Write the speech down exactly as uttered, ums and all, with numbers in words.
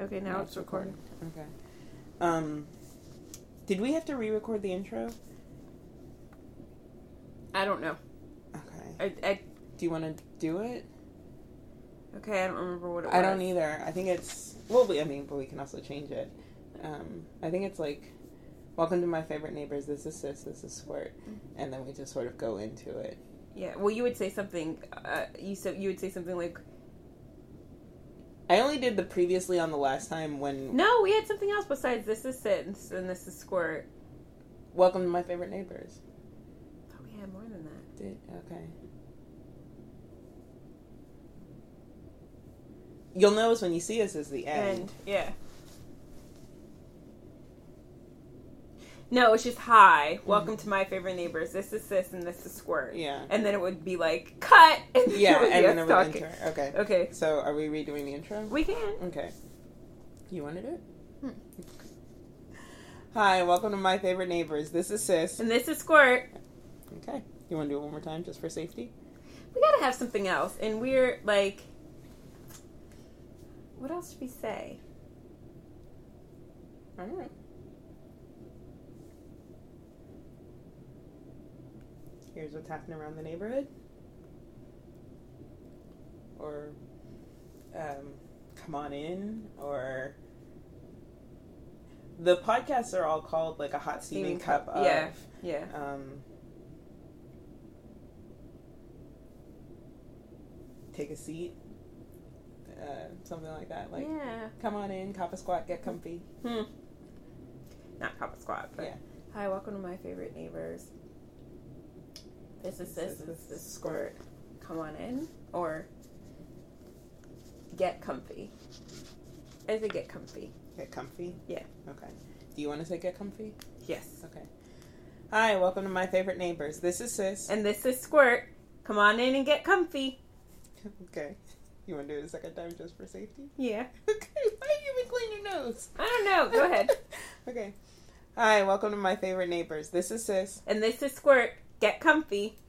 Okay, now, now it's, it's recording. recording. Okay. Um, did we have to re-record the intro? I don't know. Okay. I, I do you want to do it? Okay, I don't remember what it was. I don't either. I think it's well. We, I mean, but we can also change it. Um, I think it's like, "Welcome to my favorite neighbors. This is Sis. This is Squirt," and then we just sort of go into it. Yeah. Well, you would say something. Uh, you said you would say something like. I only did the previously on the last time when... No, we had something else besides This is Sis and This is Squirt. Welcome to my favorite neighbors. Oh, we had more than that. Did? Okay. You'll notice when you see us is the end. End. Yeah. No, it's just hi. Welcome mm-hmm. to my favorite neighbors. This is Sis and this is Squirt. Yeah. And then it would be like, cut! And yeah, and then it would enter. Okay. Okay. So are we redoing the intro? We can. Okay. You want to do it? Hmm. Hi, welcome to my favorite neighbors. This is Sis. And this is Squirt. Okay. You want to do it one more time just for safety? We gotta have something else. And we're like... What else should we say? I don't know. Here's what's happening around the neighborhood. Or, um, come on in. Or, the podcasts are all called like a hot steaming, steaming cup, cup of. Yeah, yeah. Um, take a seat. Uh, something like that. Like, yeah. Come on in, cop a squat, get comfy. Hmm. Not cop a squat, but. Yeah. Hi, welcome to my favorite neighbors. This is Sis, this is this Squirt. Come on in, or get comfy. I say get comfy. Get comfy? Yeah. Okay. Do you want to say get comfy? Yes. Okay. Hi, welcome to my favorite neighbors. This is Sis. And this is Squirt. Come on in and get comfy. Okay. You want to do it a second time just for safety? Yeah. Okay. Why are you even clean your nose? I don't know. Go ahead. Okay. Hi, welcome to my favorite neighbors. This is Sis. And this is Squirt. Get comfy.